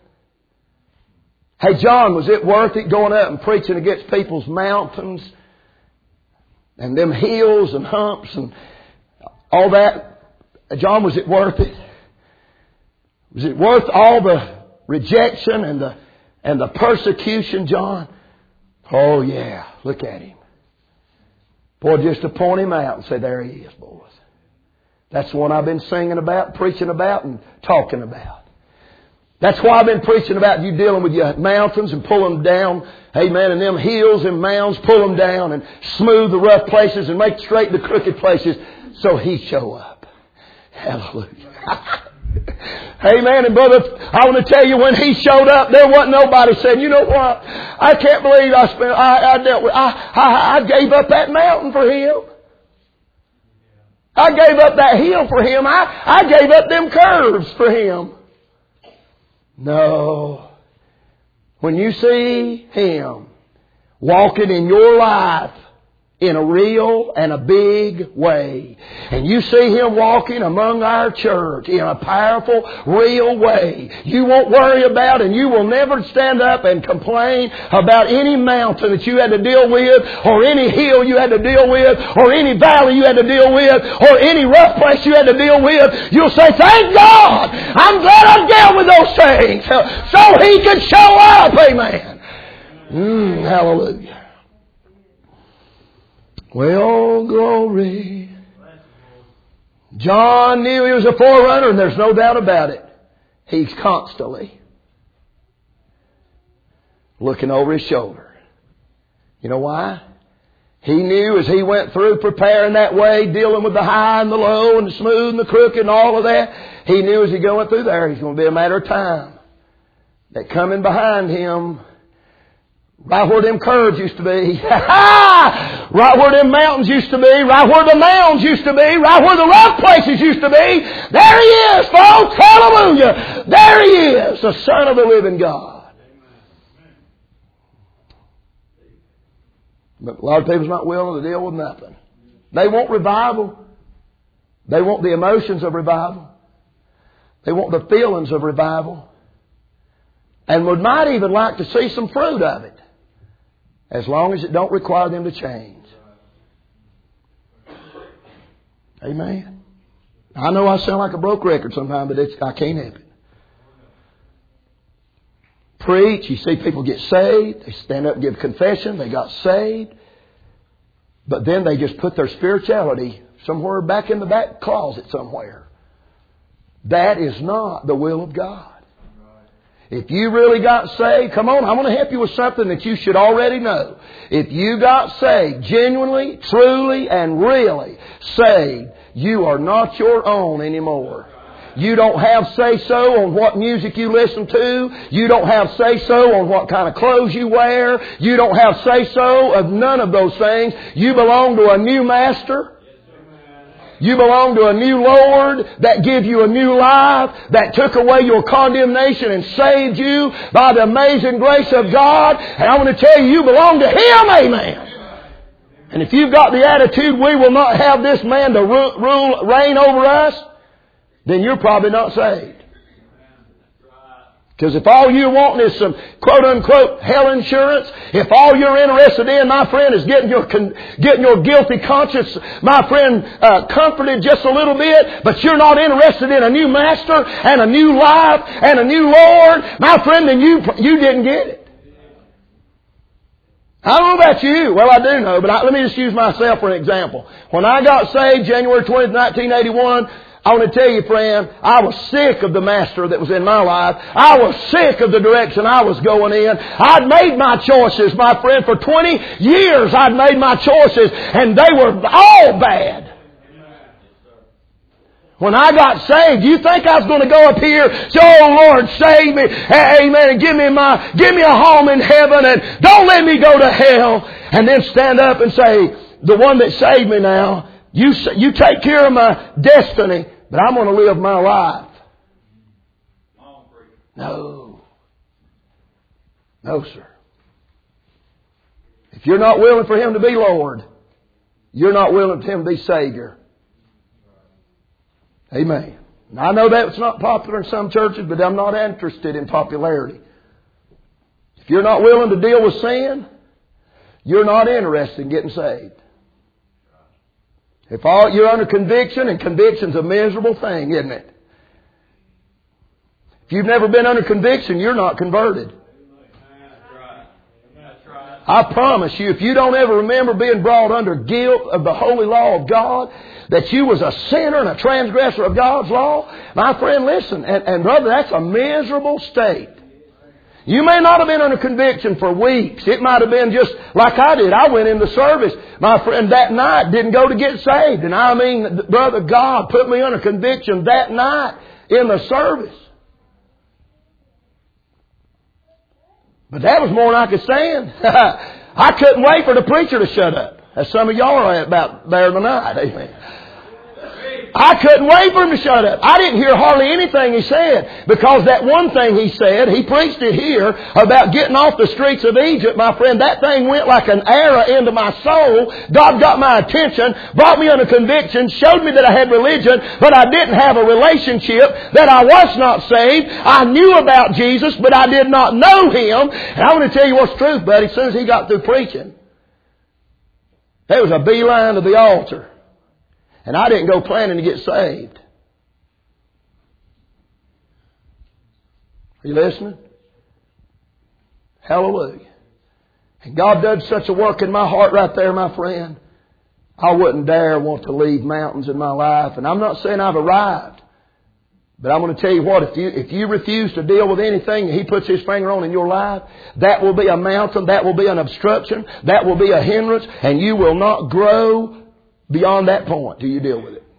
Hey, John, was it worth it going up and preaching against people's mountains? and them hills and humps and all that. John, was it worth it? Was it worth all the rejection and the persecution, John? Oh yeah, look at him. Boy, just to point him out and say, there he is, boys. That's the one I've been singing about, preaching about, and talking about. That's why I've been preaching about you dealing with your mountains and pulling them down. Amen. And them hills and mounds, pull them down and smooth the rough places and make straight the crooked places so He show up. Hallelujah. Amen. And brother, I want to tell you, when He showed up, there wasn't nobody saying, you know what? I can't believe I gave up that mountain for Him. I gave up that hill for Him. I gave up them curves for Him. No. When you see Him walking in your life in a real and a big way, and you see Him walking among our church in a powerful, real way, you won't worry about, and you will never stand up and complain about any mountain that you had to deal with, or any hill you had to deal with, or any valley you had to deal with, or any rough place you had to deal with. You'll say, thank God, I'm glad I dealt with those things so He could show up. Amen. Hallelujah. Well, glory. John knew he was a forerunner, and there's no doubt about it. He's constantly looking over his shoulder. You know why? He knew as he went through preparing that way, dealing with the high and the low and the smooth and the crooked and all of that, he knew as he going through there, he's going to be a matter of time that coming behind him, right where them curves used to be, right where them mountains used to be, right where the mounds used to be, right where the rough places used to be, there He is, folks. Hallelujah. There He is, the Son of the living God. But a lot of people's not willing to deal with nothing. They want revival. They want the emotions of revival. They want the feelings of revival. And would might even like to see some fruit of it, as long as it don't require them to change. Amen. I know I sound like a broke record sometimes, but I can't help it. Preach, you see people get saved, they stand up and give confession, they got saved, but then they just put their spirituality somewhere back in the back closet somewhere. That is not the will of God. If you really got saved, come on, I want to help you with something that you should already know. If you got saved, genuinely, truly, and really saved, you are not your own anymore. You don't have say-so on what music you listen to. You don't have say-so on what kind of clothes you wear. You don't have say-so of none of those things. You belong to a new master. You belong to a new Lord that gives you a new life, that took away your condemnation and saved you by the amazing grace of God. And I want to tell you, you belong to Him. Amen. And if you've got the attitude, we will not have this man to reign over us, then you're probably not saved. Because if all you're wanting is some quote-unquote hell insurance, if all you're interested in, my friend, is getting your guilty conscience, my friend, comforted just a little bit, but you're not interested in a new master and a new life and a new Lord, my friend, then you didn't get it. I don't know about you. Well, I do know, but let me just use myself for an example. When I got saved January 20th, 1981, I want to tell you, friend, I was sick of the master that was in my life. I was sick of the direction I was going in. I'd made my choices, my friend. For 20 years I'd made my choices, and they were all bad. When I got saved, you think I was going to go up here, say, oh Lord, save me, amen, and give me a home in heaven, and don't let me go to hell, and then stand up and say, the one that saved me now, you take care of my destiny, but I'm going to live my life. No, sir. If you're not willing for Him to be Lord, you're not willing for Him to be Savior. Amen. Now, I know that's not popular in some churches, but I'm not interested in popularity. If you're not willing to deal with sin, you're not interested in getting saved. If you're under conviction, and conviction's a miserable thing, isn't it? If you've never been under conviction, you're not converted. I promise you, if you don't ever remember being brought under guilt of the holy law of God, that you was a sinner and a transgressor of God's law, my friend, listen, and brother, that's a miserable state. You may not have been under conviction for weeks. It might have been just like I did. I went into service, my friend, that night, didn't go to get saved. And I mean, brother, God put me under conviction that night in the service. But that was more than I could stand. I couldn't wait for the preacher to shut up. As some of y'all are about there tonight. Amen. I couldn't wait for him to shut up. I didn't hear hardly anything he said, because that one thing he said, he preached it here about getting off the streets of Egypt, my friend. That thing went like an arrow into my soul. God got my attention, brought me under conviction, showed me that I had religion, but I didn't have a relationship, that I was not saved. I knew about Jesus, but I did not know Him. And I want to tell you what's truth, buddy. As soon as he got through preaching, there was a beeline to the altar. And I didn't go planning to get saved. Are you listening? Hallelujah. And God did such a work in my heart right there, my friend. I wouldn't dare want to leave mountains in my life. And I'm not saying I've arrived. But I'm going to tell you what, if you refuse to deal with anything that He puts His finger on in your life, that will be a mountain, that will be an obstruction, that will be a hindrance, and you will not grow beyond that point till you deal with it.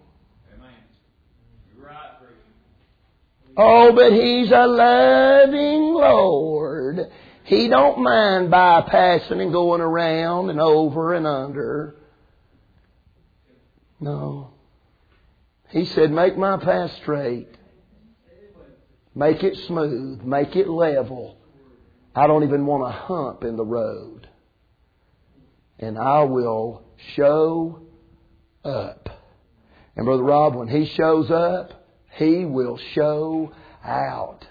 Oh, but He's a loving Lord. He don't mind bypassing and going around and over and under. No. He said, make my path straight. Make it smooth. Make it level. I don't even want a hump in the road. And I will show up. And Brother Rob, when He shows up, He will show out.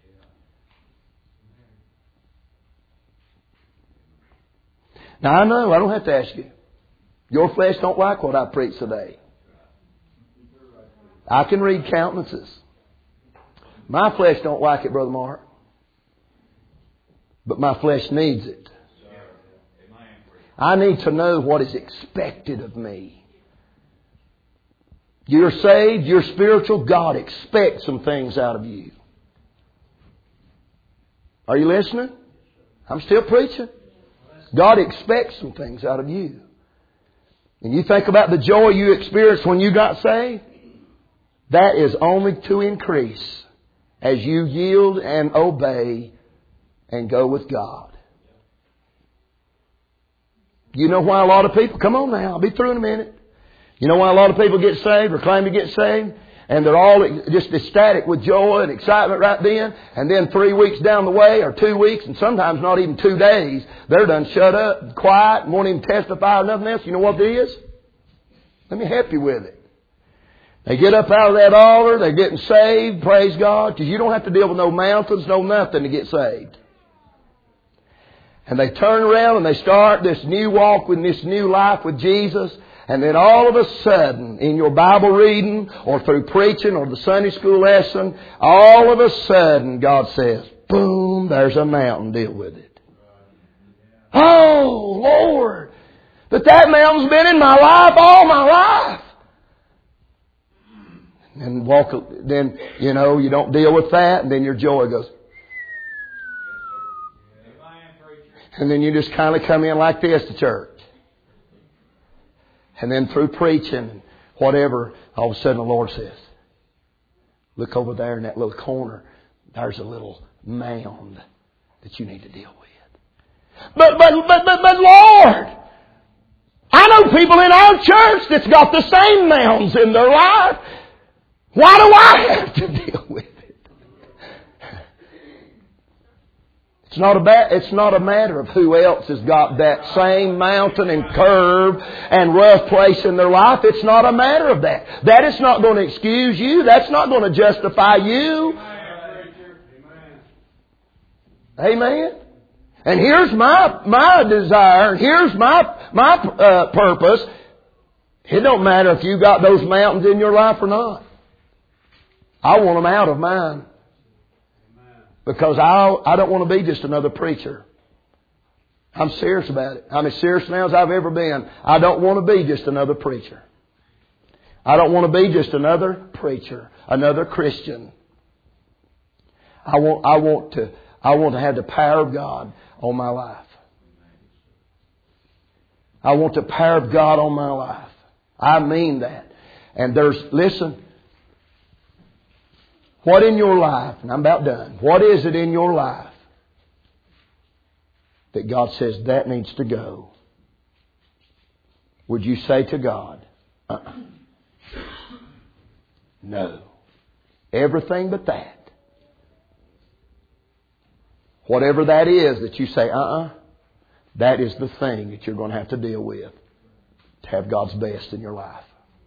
Now I know, I don't have to ask you. Your flesh don't like what I preach today. I can read countenances. My flesh don't like it, Brother Mark. But my flesh needs it. I need to know what is expected of me. You're saved, you're spiritual, God expects some things out of you. Are you listening? I'm still preaching. God expects some things out of you. And you think about the joy you experienced when you got saved, that is only to increase as you yield and obey and go with God. You know why a lot of people, come on now, I'll be through in a minute. You know why a lot of people get saved or claim to get saved? And they're all just ecstatic with joy and excitement right then. And then 3 weeks down the way, or 2 weeks, and sometimes not even 2 days, they're done shut up, quiet, and won't even testify or nothing else. You know what it is? Let me help you with it. They get up out of that altar, they're getting saved, praise God, because you don't have to deal with no mountains, no nothing to get saved. And they turn around and they start this new walk with this new life with Jesus. And then all of a sudden, in your Bible reading or through preaching or the Sunday school lesson, all of a sudden God says, boom, there's a mountain, deal with it. Oh, Lord, but that mountain's been in my life all my life. And then, you know, you don't deal with that, and then your joy goes. And then you just kind of come in like this to church. And then through preaching and whatever, all of a sudden the Lord says, look over there in that little corner. There's a little mound that you need to deal with. But Lord, I know people in our church that's got the same mounds in their life. Why do I have to deal with it? It's not a matter of who else has got that same mountain and curve and rough place in their life. It's not a matter of that. That is not going to excuse you. That's not going to justify you. Amen. And here's my desire. Here's my purpose. It don't matter if you got those mountains in your life or not. I want them out of mine. Because I don't want to be just another preacher. I'm serious about it. I'm as serious now as I've ever been. I don't want to be just another preacher. I don't want to be just another preacher, another Christian. I want to have the power of God on my life. I want the power of God on my life. I mean that. And listen, what in your life, and I'm about done, what is it in your life that God says that needs to go? Would you say to God, no. Everything but that. Whatever that is that you say, that is the thing that you're going to have to deal with to have God's best in your life.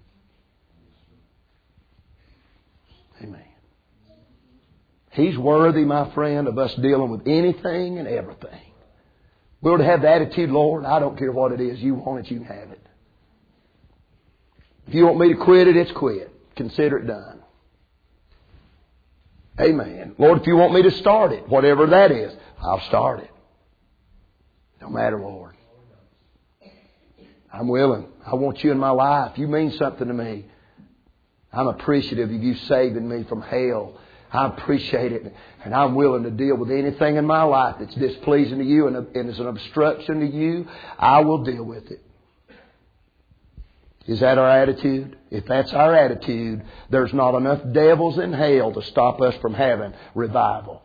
Amen. He's worthy, my friend, of us dealing with anything and everything. We're to have the attitude, Lord, I don't care what it is. You want it, you can have it. If you want me to quit it, it's quit. Consider it done. Amen. Lord, if you want me to start it, whatever that is, I'll start it. No matter, Lord. I'm willing. I want you in my life. You mean something to me. I'm appreciative of you saving me from hell. I appreciate it. And I'm willing to deal with anything in my life that's displeasing to you and is an obstruction to you. I will deal with it. Is that our attitude? If that's our attitude, there's not enough devils in hell to stop us from having revival.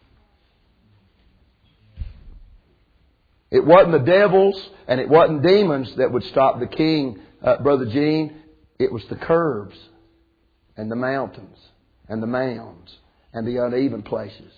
It wasn't the devils and it wasn't demons that would stop the king, Brother Gene. It was the curves and the mountains and the mounds and the uneven places.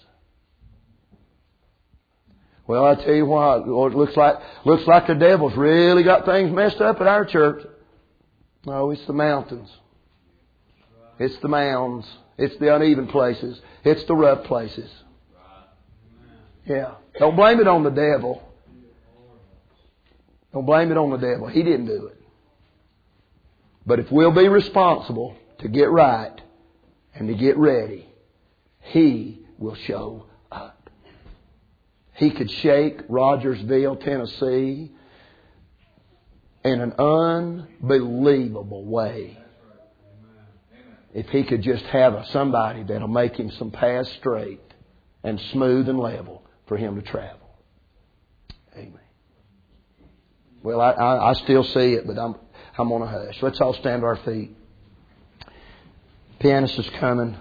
Well, I tell you what, Lord, it looks like the devil's really got things messed up at our church. No, it's the mountains. It's the mounds. It's the uneven places. It's the rough places. Yeah. Don't blame it on the devil. Don't blame it on the devil. He didn't do it. But if we'll be responsible to get right and to get ready, He will show up. He could shake Rogersville, Tennessee in an unbelievable way. If He could just have somebody that'll make him some paths straight and smooth and level for him to travel. Amen. Well, I still see it, but I'm going to hush. Let's all stand to our feet. Pianist is coming.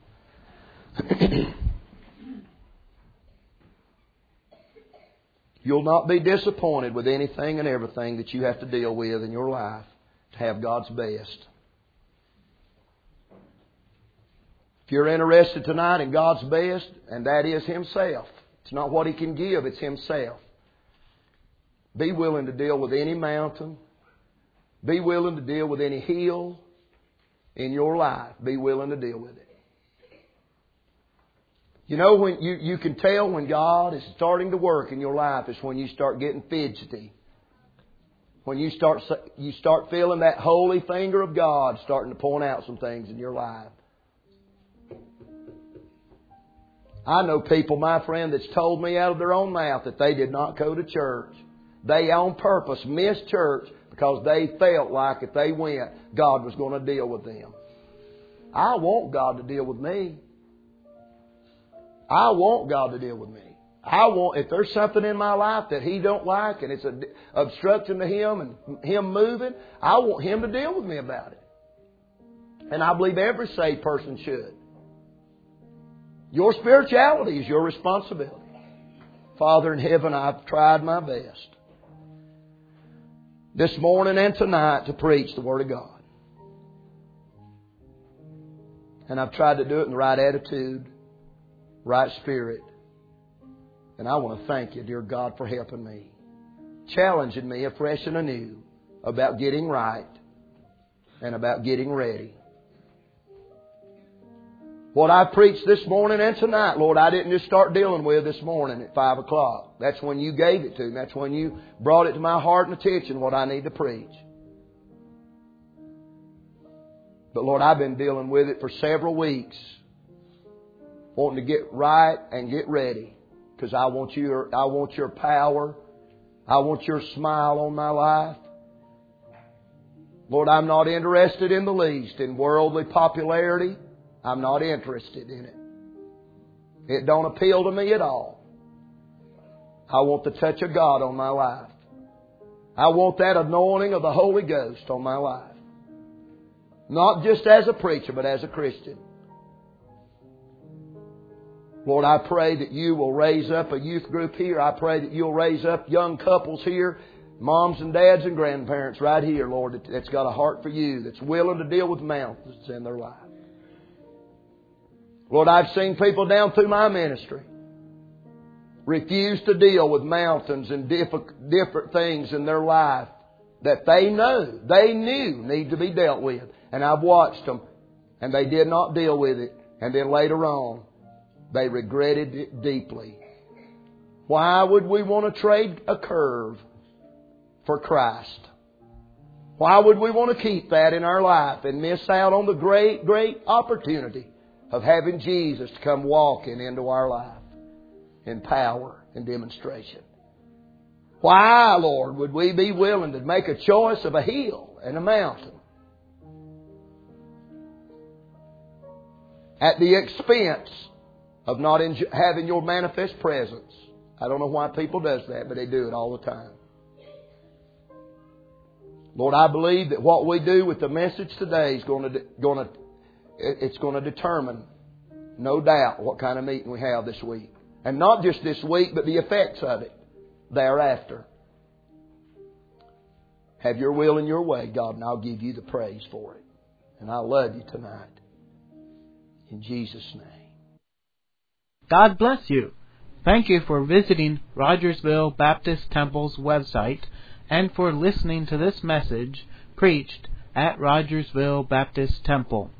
You'll not be disappointed with anything and everything that you have to deal with in your life to have God's best. If you're interested tonight in God's best, and that is Himself. It's not what He can give, it's Himself. Be willing to deal with any mountain. Be willing to deal with any hill in your life. Be willing to deal with it. You know, when you can tell when God is starting to work in your life is when you start getting fidgety. When you start feeling that holy finger of God starting to point out some things in your life. I know people, my friend, that's told me out of their own mouth that they did not go to church. They on purpose missed church because they felt like if they went, God was going to deal with them. I want God to deal with me. I want God to deal with me. If there's something in my life that He don't like and it's an obstruction to Him and Him moving, I want Him to deal with me about it. And I believe every saved person should. Your spirituality is your responsibility. Father in heaven, I've tried my best this morning and tonight to preach the Word of God. And I've tried to do it in the right attitude, right spirit. And I want to thank You, dear God, for helping me. Challenging me afresh and anew about getting right and about getting ready. What I preached this morning and tonight, Lord, I didn't just start dealing with this morning at 5 o'clock. That's when You gave it to me. That's when You brought it to my heart and attention what I need to preach. But Lord, I've been dealing with it for several weeks, wanting to get right and get ready, because I want your power. I want your smile on my life. Lord, I'm not interested in the least in worldly popularity. I'm not interested in it. It don't appeal to me at all. I want the touch of God on my life. I want that anointing of the Holy Ghost on my life. Not just as a preacher, but as a Christian. Lord, I pray that You will raise up a youth group here. I pray that You'll raise up young couples here, moms and dads and grandparents right here, Lord, that's got a heart for You, that's willing to deal with mountains in their life. Lord, I've seen people down through my ministry refuse to deal with mountains and different things in their life that they knew need to be dealt with. And I've watched them, and they did not deal with it. And then later on, they regretted it deeply. Why would we want to trade a curve for Christ? Why would we want to keep that in our life and miss out on the great, great opportunity of having Jesus to come walking into our life in power and demonstration? Why, Lord, would we be willing to make a choice of a hill and a mountain at the expense of not having Your manifest presence? I don't know why people does that, but they do it all the time. Lord, I believe that what we do with the message today is going to determine, no doubt, what kind of meeting we have this week. And not just this week, but the effects of it thereafter. Have Your will and Your way, God, and I'll give You the praise for it. And I love You tonight. In Jesus' name. God bless you. Thank you for visiting Rogersville Baptist Temple's website and for listening to this message preached at Rogersville Baptist Temple.